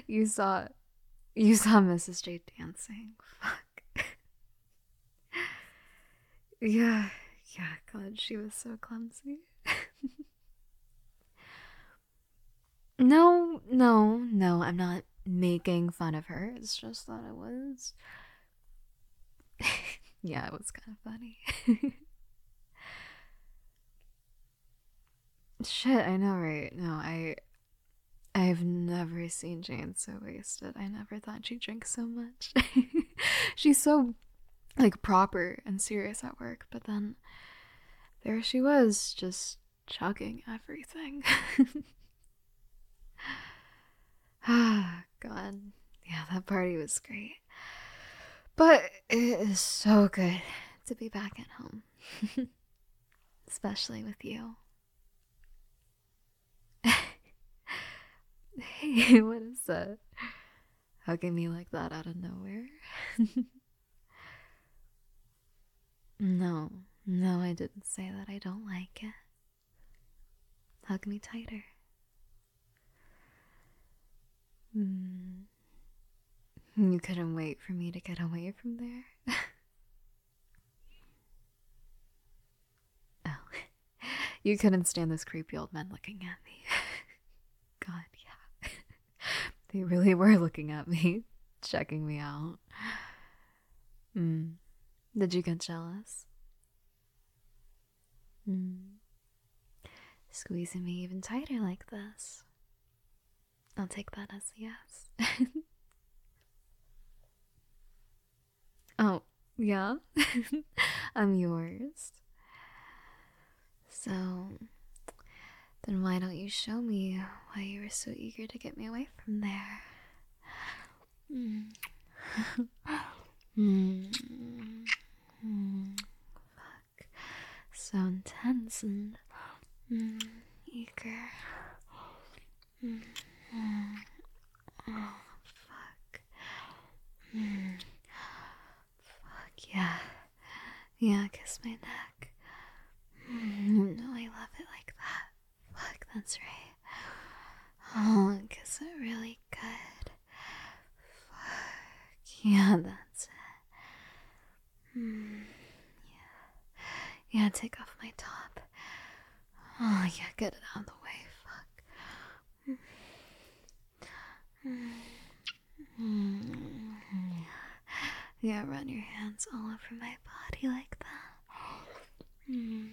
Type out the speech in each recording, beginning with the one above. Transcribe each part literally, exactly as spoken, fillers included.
You saw you saw Missus J dancing. Fuck. Yeah, yeah, God, she was so clumsy. No, no, no, I'm not making fun of her. It's just that it was. Yeah, it was kind of funny. Shit, I know, right? No, I. I've never seen Jane so wasted. I never thought she'd drink so much. She's so, like, proper and serious at work, but then there she was, just chugging everything. Ah, God. Yeah, that party was great. But it is so good to be back at home, especially with you. Hey, what is that? Hugging me like that out of nowhere? No, no, I didn't say that. I don't like it. Hug me tighter. Mm. You couldn't wait for me to get away from there? Oh. You couldn't stand those creepy old men looking at me. God, yeah. They really were looking at me, checking me out. Mm. Did you get jealous? Mm. Squeezing me even tighter like this. I'll take that as a yes. Oh, yeah? I'm yours. So, then why don't you show me why you were so eager to get me away from there? Mm. mm. Mm. Fuck. So intense and mm, eager. Mm. Mm. Oh, fuck. Mm. Fuck, yeah. Yeah, kiss my neck. Mm. No, I love it like that. Fuck, that's right. Oh, kiss it really good. Fuck, yeah, that's it. Mm. Yeah. Yeah, take off my top. Oh, yeah, get it out of the way. Fuck. Mm. Mm. Yeah, run your hands all over my body like that. Mm.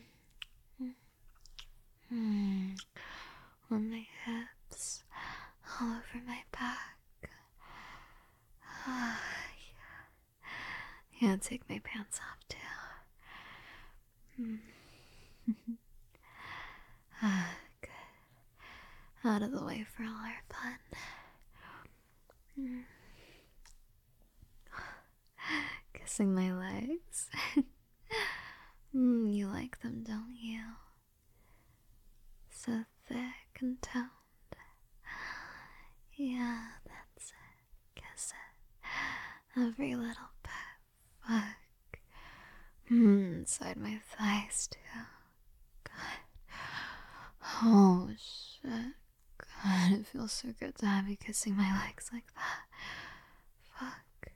Mm. On my hips, all over my back. Ah, yeah. Yeah, take my pants off too. Mm. Ah, good. Out of the way for all our fun. Mm. Kissing my legs. Mm, you like them, don't you? So thick and toned. Yeah, that's it. Kiss it. Every little bit. Fuck. Mm, inside my thighs, too. God. Oh, shit. God, it feels so good to have you kissing my legs like that. Fuck.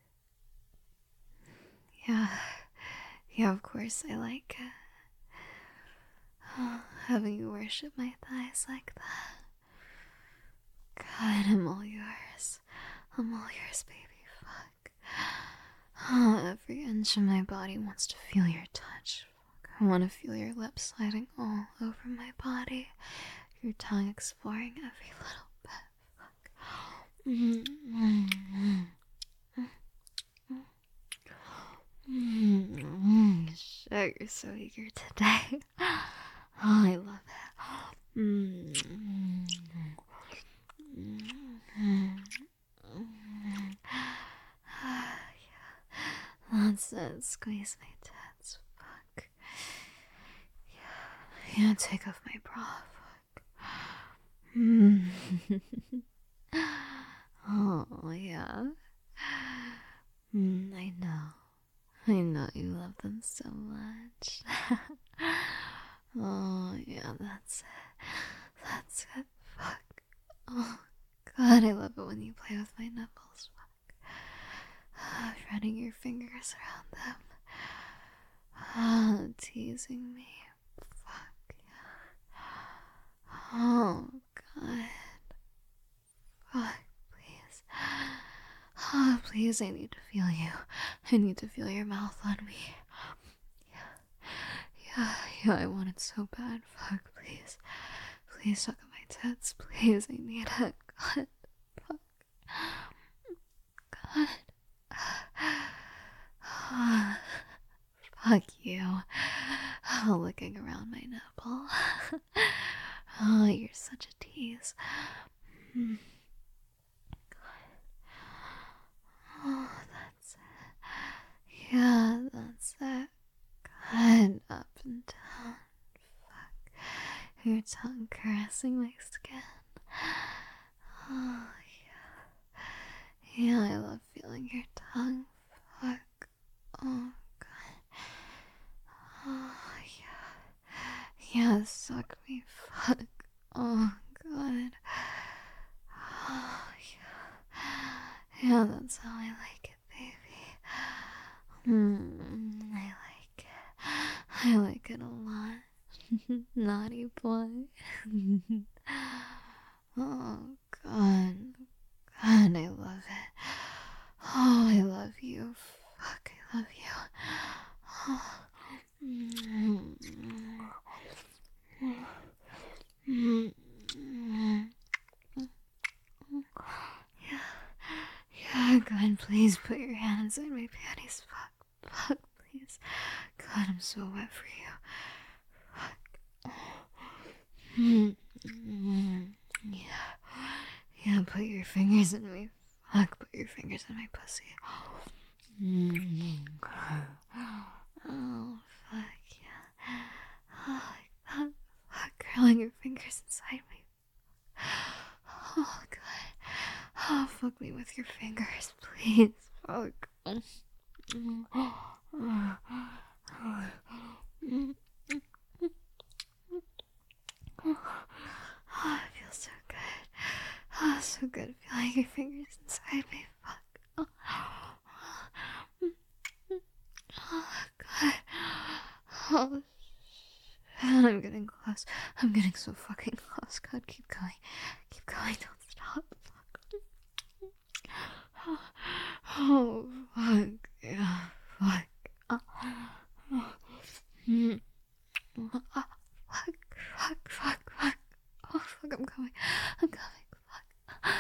Yeah. Yeah, of course I like it. Oh, having you worship my thighs like that. God, I'm all yours. I'm all yours, baby. Fuck. Oh, every inch of my body wants to feel your touch. Fuck. I want to feel your lips sliding all over my body. Your tongue exploring every little bit. Fuck. Mm-hmm. Mm-hmm. Shit, you're so eager today. Oh, I love it. Mm-hmm. Mm-hmm. Yeah. That's it. Squeeze my tits. Fuck. Yeah. Yeah, take off my bra. Fuck. Mm. Oh, yeah. Mm, I know. I know you love them so much. Oh, yeah, that's it. That's it. Fuck. Oh, God, God, I love it when you play with my nipples. Fuck. Running your fingers around them. Oh, teasing me. Fuck yeah. Oh, God. Fuck, please. Oh, please, I need to feel you. I need to feel your mouth on me. Yeah. Yeah, yeah, I want it so bad. Fuck, please. Please suck on my tits. Please, I need it. God. Fuck. God. Fuck you. Oh, looking around my nipple. Oh, you're such a tease. Mm. Oh, that's it. Yeah, that's it. Good. Up and down. Fuck. Your tongue caressing my skin. Oh, yeah. Yeah, I love feeling your tongue. Fuck. Oh, God. Oh, yeah. Yeah, suck me. Fuck. Oh, God. Oh, yeah. Yeah, that's how I like it, baby. Mm, I like it. I like it a lot. Naughty boy. Oh, God. God, I love it. Oh, I love you. Fuck, I love you. Oh. Mm. Mm. Yeah. Yeah, God, please put your hands in my panties. Fuck. Fuck, please. God, I'm so wet for you. Fuck. Mm. Mm. Yeah. Yeah, put your fingers in me. Fuck, put your fingers in my pussy. Mm. Oh, fuck, yeah. Oh, like that. Fuck, curling your fingers inside me. Oh, God. Oh, fuck me with your fingers, please. Fuck. Oh, it feels so good. Oh, so good feeling your fingers inside me. Fuck. Oh, God. Oh, and I'm getting close. I'm getting so fucking close. God, keep going. Keep going. Don't stop. Fuck. Oh, oh fuck. Yeah, fuck. Oh, oh. Mm. Oh, fuck. Fuck, fuck, fuck. Oh, fuck, I'm coming. I'm coming. Fuck.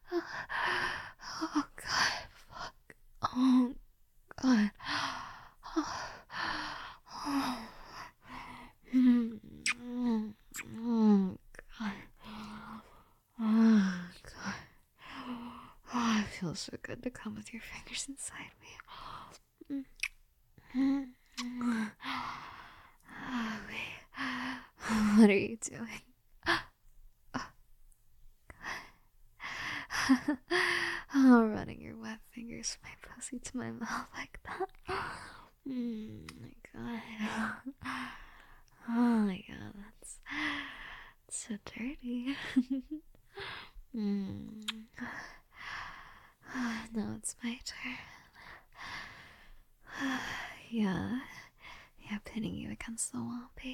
Oh, God. Fuck. Oh, God. Oh. Oh. Mm. Mm. Oh, God. Oh, God. Oh, it feels so good to come with your fingers inside me. Mm. Mm. Oh, wait. What are you doing? Oh, running your wet fingers from my pussy to my mouth like that. Mm, my God. Oh my God, that's, that's so dirty. Mm. Now it's my turn. Yeah, yeah, pinning you against the wall, baby.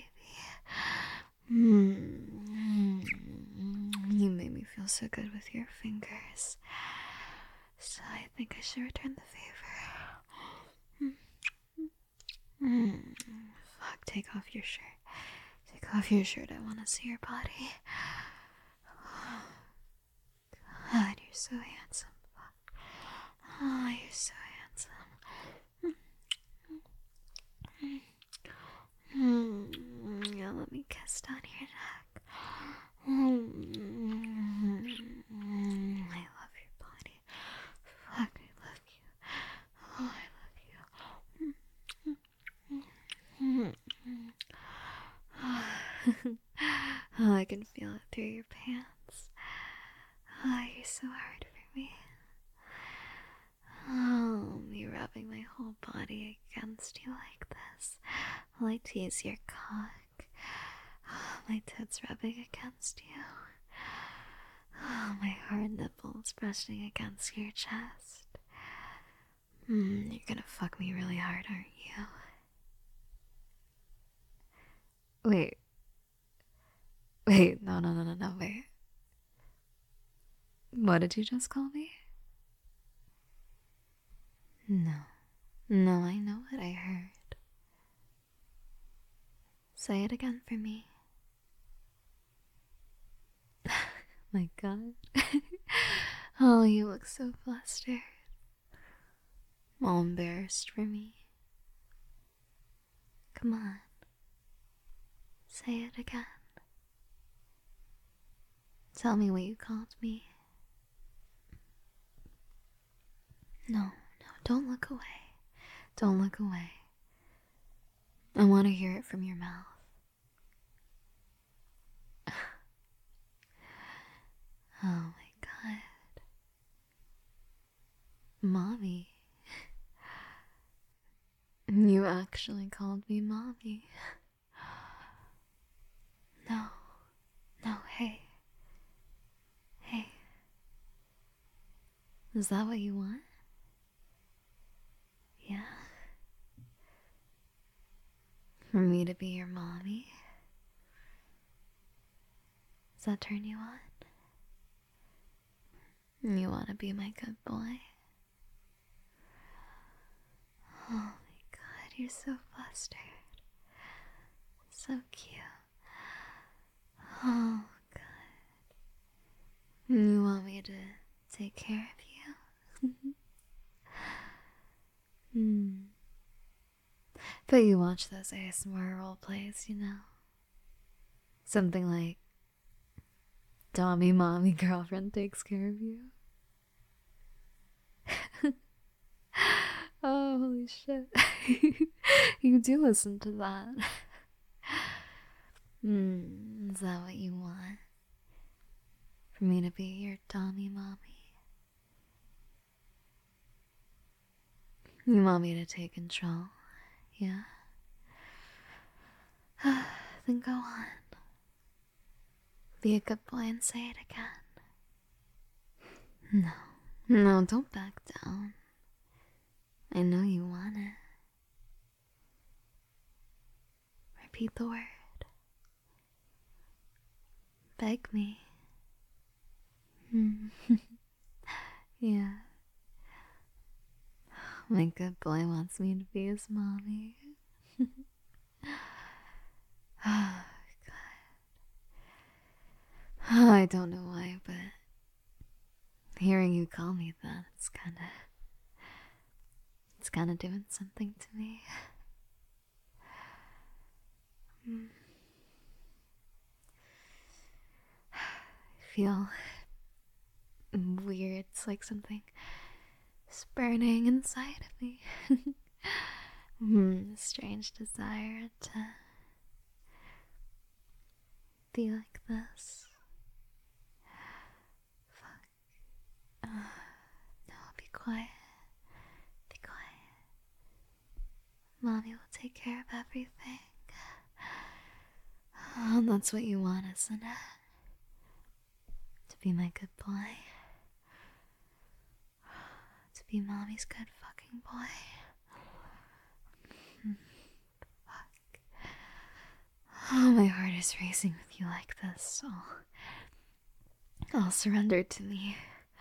Mm. You made me feel so good with your fingers. So I think I should return the favor. Mm. Fuck, take off your shirt. Take off your shirt, I want to see your body. God, you're so handsome. Fuck. Oh, you're so handsome. Mm. Yeah, let me kiss down your neck. Mm. I love your body. Fuck, I love you. Oh, I love you. Oh, I can feel it through your pants. Oh, you're so hard for me. Oh, me rubbing my whole body against you like this while I tease your cock. Oh, my tits rubbing against you. Oh, my hard nipple muscles brushing against your chest. Mm, you're gonna fuck me really hard, aren't you? Wait. Wait, no, no, no, no, no, wait. What did you just call me? No. No, I know what I heard. Say it again for me. My god. Oh, you look so flustered. All embarrassed for me. Come on. Say it again. Tell me what you called me. No, no, don't look away. Don't look away. I want to hear it from your mouth. Oh my god. Mommy. You actually called me mommy. No. No, hey. Hey. Is that what you want? Yeah? For me to be your mommy? Does that turn you on? You want to be my good boy? Oh my god, you're so flustered. So cute. Oh god. You want me to take care of you? Hmm. But you watch those A S M R role plays, you know? Something like Tommy Mommy Girlfriend Takes Care of You. Oh, holy shit. You do listen to that. Hmm, is that what you want? For me to be your Tommy Mommy? You want me to take control, yeah? Then go on. Be a good boy and say it again. No, no, don't back down. I know you want it. Repeat the word. Beg me. Hmm. Yeah. My good boy wants me to be his mommy. Oh, God. I don't know why, but hearing you call me that, it's kinda. It's kinda doing something to me. Mm. I feel weird. It's like something is burning inside of me. mm, a strange desire to be like this. Fuck. Uh, no, be quiet. Be quiet. Mommy will take care of everything. Oh, that's what you want, isn't it? To be my good boy. To be mommy's good fucking boy. Fuck. Oh, my heart is racing with you like this, so I'll surrender to me.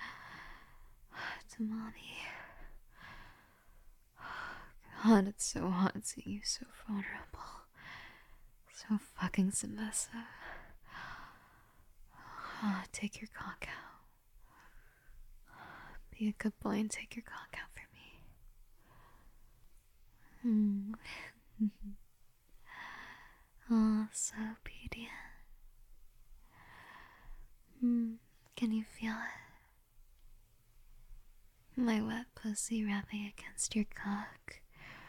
To mommy. God, it's so hot seeing you so vulnerable. So fucking submissive. Oh, take your cock out. Be a good boy and take your cock out for me. Hmm. Oh, so obedient. Hmm. Can you feel it? My wet pussy rubbing against your cock.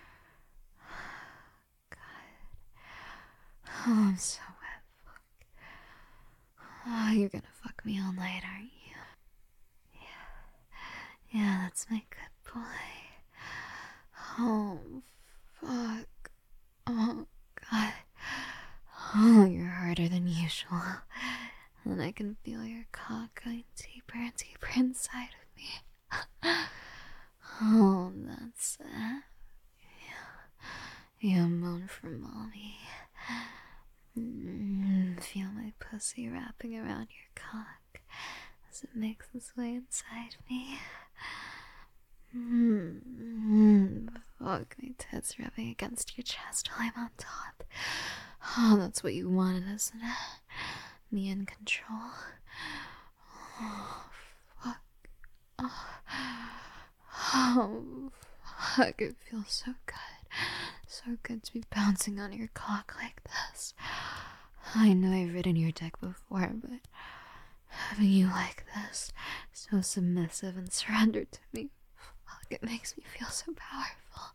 God. Oh, I'm so wet. Fuck. Oh, you're gonna fuck me all night, aren't you? Yeah. Yeah, that's my good boy. Oh, fuck. Oh, God. Oh, you're harder than usual. And I can feel your cock going deeper and deeper inside of me. Oh, that's it. You moan for mommy. Mm, feel my pussy wrapping around your cock as it makes its way inside me. Mm, fuck, my tits rubbing against your chest while I'm on top. Oh, that's what you wanted, isn't it? Me in control. Oh, fuck. Oh, oh fuck, it feels so good. So good to be bouncing on your cock like this. I know I've ridden your dick before, but having you like this, so submissive and surrendered to me, fuck, it makes me feel so powerful.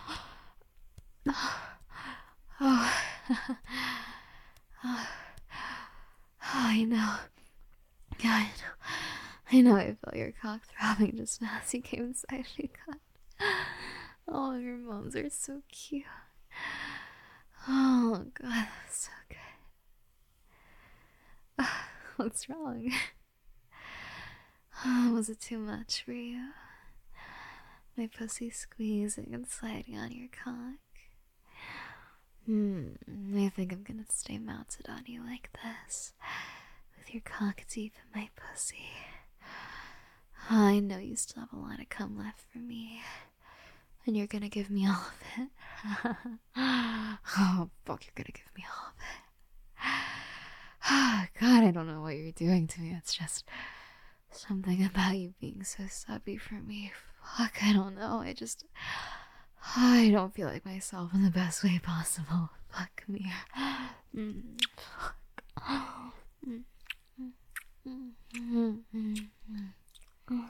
Oh, oh. Oh. I know. Yeah, I know. I know I felt your cock throbbing just now as you came inside me, God. All of your moans are so cute. Oh, God, that's so good. What's wrong? Oh, was it too much for you? My pussy squeezing and sliding on your cock. Hmm, I think I'm gonna stay mounted on you like this, with your cock deep in my pussy. I know you still have a lot of cum left for me, and you're gonna give me all of it. Oh, fuck, you're gonna give me all of it. God, I don't know what you're doing to me. It's just something about you being so subby for me. Fuck, I don't know. I just... I don't feel like myself in the best way possible. Fuck me. Mm, fuck. Mm, mm, mm, mm, mm.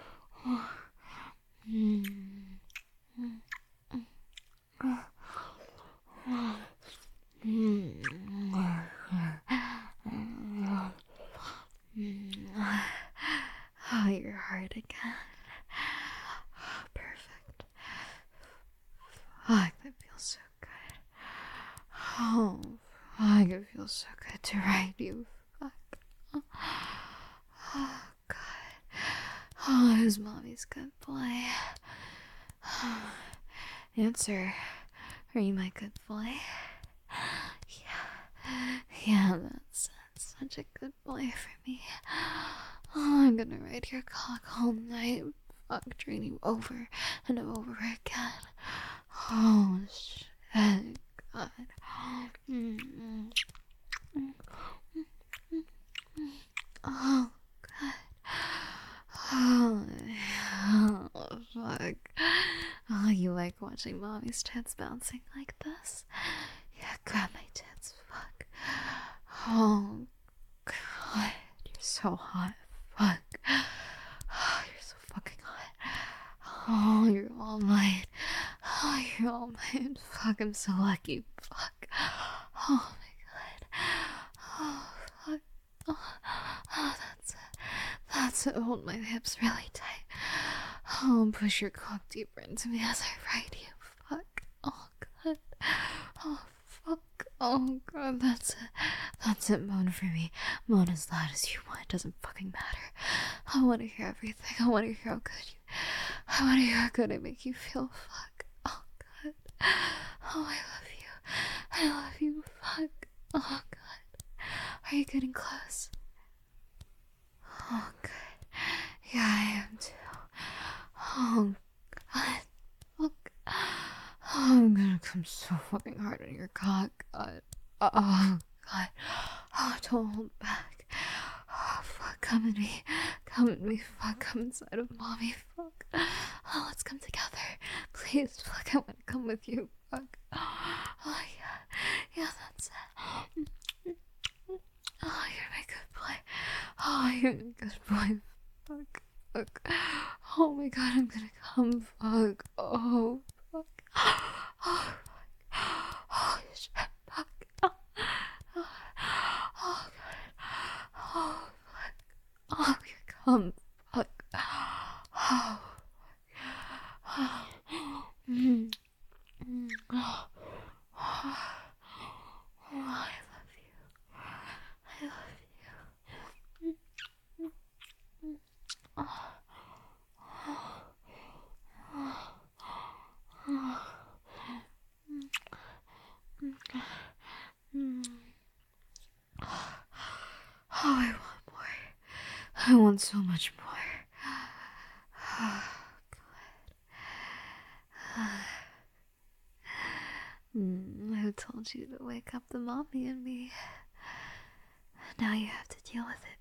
Oh, you're hard again. Perfect. Fuck, that feels so good. Oh, fuck, it feels so good to ride you. Fuck. Oh, God. Oh, who's mommy's good boy? Answer. Are you my good boy? Yeah. Yeah, that's, that's such a good boy for me. Oh, I'm gonna ride your cock all night. Fuck, drain you over and over again. Oh, shit. God. Mm-mm. Oh, God. Oh, oh, fuck. Oh, you like watching mommy's tits bouncing like this? Yeah, grab my tits, fuck. Oh, God. You're so hot. Fuck. Oh, you're so fucking hot. Oh, you're all mine. Oh, you're all mine. Fuck, I'm so lucky. Fuck. Oh, my God. Oh, fuck. Oh, oh that's it. That's it. Hold my hips really tight. Oh, push your cock deeper into me as I ride you. Fuck. Oh, God. Oh, fuck. Oh, God, that's it. That's it. Moan for me. Moan as loud as you want. It doesn't fucking matter. I want to hear everything. I want to hear how good you... I want to hear how good I make you feel. Fuck. Oh, God. Oh, I love you. I love you. Fuck. Oh, God. Are you getting close? Oh, good. Yeah, I am too. Oh, God. Fuck. Oh, I'm gonna come so fucking hard on your cock. God. Oh, God. Oh, don't hold back. Oh, fuck. Come at me. Come at me. Fuck. Come inside of mommy. Fuck. Oh, let's come together. Please. Fuck. I want to come with you. Fuck. Oh, yeah. Yeah, that's it. Oh, you're my good boy. Oh, you're my good boy. Fuck. Fuck. Oh my God, I'm gonna come. Fuck. Oh, fuck. Oh, fuck. Oh, shit. Fuck. Oh, oh, oh God. Oh, fuck. Oh, you come. Fuck. Oh, fuck. Mm. Mm. Oh. Oh. Oh, I love you. I love you. Mm. Oh, I want more. I want so much more. Oh, God. Mm, who told you to wake up the mommy in me? Now you have to deal with